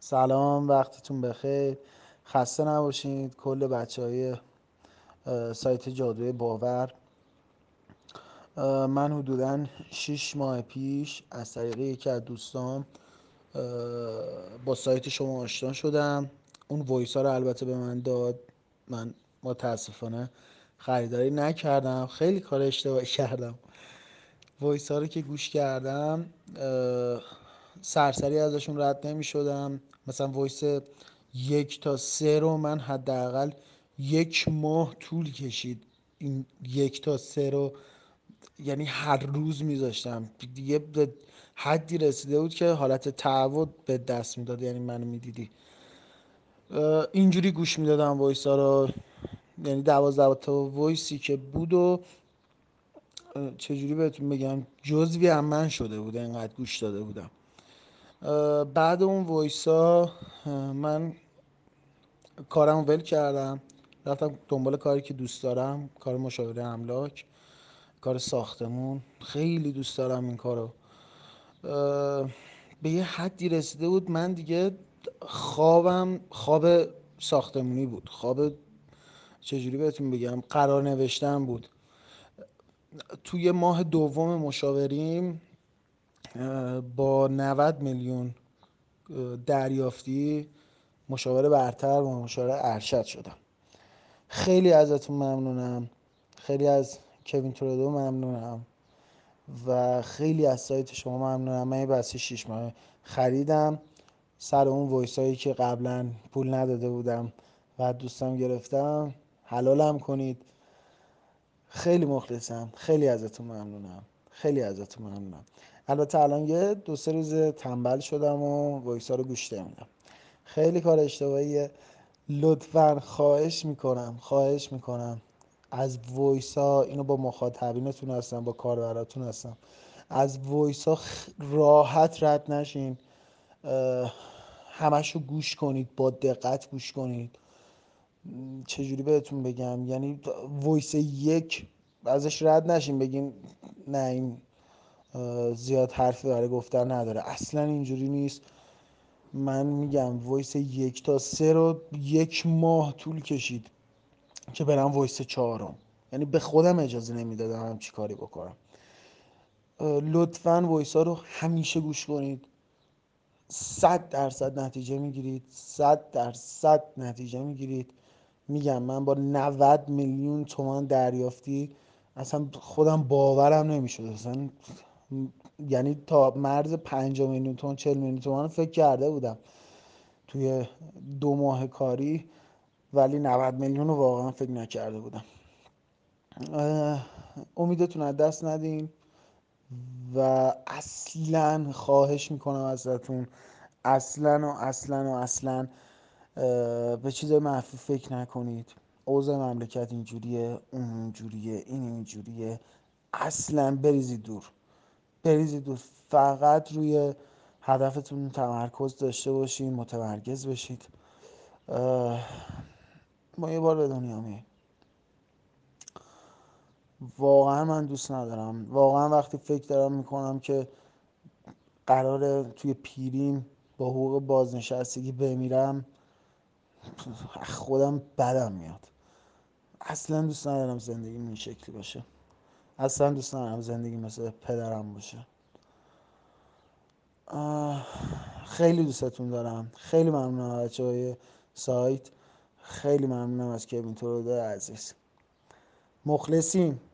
سلام، وقتتون بخیر. خسته نباشید. کل بچه های سایت جادوی باور. من حدوداً 6 ماه پیش از طریق یکی از دوستام با سایت شما آشنا شدم. اون وایس ها رو البته به من داد. من متاسفانه خریداری نکردم، خیلی کار اشتباهی کردم. وایس ها رو که گوش کردم سرسری ازشون رد نمی شدم. مثلا وایس 1 تا 3 رو من حداقل 1 ماه طول کشید این 1 تا 3 رو، یعنی هر روز میذاشتم. دیگه به حدی رسیده بود که حالت تعود به دست میداد، یعنی منو میدیدی اینجوری گوش میدادم وایس ها رو. یعنی 12 تا وایسی که بود و چجوری بهتون بگم، جزوی از من شده بود، اینقدر گوش داده بودم. بعد اون وایسا من کارم ول کردم، رفتم دنبال کاری که دوست دارم، کار مشاوره املاک، کار ساختمون. خیلی دوست دارم این کارو. به یه حدی رسیده بود من دیگه خوابم خواب ساختمونی بود، خواب چجوری بهتون بگم، قرار نوشتن بود. توی ماه دوم مشاوریم با 90 میلیون دریافتی مشاور برتر و مشاور ارشد شدم. خیلی ازتون ممنونم، خیلی از کوین تورودو ممنونم و خیلی از سایت شما ممنونم. من یه بسته 6 ماه خریدم سر اون وایس هایی که قبلا پول نداده بودم و دوستم گرفتم. حلالم کنید. خیلی مخلصم، خیلی ازتون ممنونم، خیلی ازتون ممنونم. البته الان یه 2 3 روز تنبل شدم و وایس ها رو گوش نمیدم. خیلی کار اشتباهیه. لطفا خواهش میکنم از وایس ها، اینو با مخاطبینتون هستم، با کاربراتون هستم، از وایس ها راحت رد نشین. همش رو گوش کنید، با دقت گوش کنید. چجوری بهتون بگم، یعنی وایس یک ازش رد نشین بگین نه این زیاد حرفی برای گفتن نداره. اصلا اینجوری نیست. من میگم وایس 1 تا 3 رو 1 ماه طول کشید که برم وایس 4. یعنی به خودم اجازه نمیدادم همچی کاری بکنم. لطفا وایس ها رو همیشه گوش کنید. 100% نتیجه میگیرید، 100% نتیجه میگیرید. میگم من با 90 میلیون تومان دریافتی اصلا خودم باورم نمیشد اصلا. یعنی تا مرز 50 میلیون تومان 40 میلیون تومان فکر کرده بودم توی 2 ماه کاری، ولی 90 میلیون رو واقعا فکر نکرده بودم. امیدتون از دست ندین و اصلا خواهش میکنم ازتون، اصلا به چیزای منفی فکر نکنید. اوضاع مملکت اینجوریه، اون اینجوریه، این اینجوریه. اصلا بریزید دور، بریزید دور. فقط روی هدفتون تمرکز داشته باشین، متمرکز بشید. ما یه بار به دنیا میاییم. واقعا من دوست ندارم، واقعا وقتی فکر دارم میکنم که قراره توی پیریم با حقوق بازنشستگی بمیرم، خودم بدم میاد. اصلا دوست ندارم زندگی این شکلی باشه. اصلا دوست ندارم زندگی مثل پدرم باشه. خیلی دوستتون دارم. خیلی ممنونم از بچه‌های سایت. خیلی ممنونم از کوین تورودو عزیز. مخلصیم.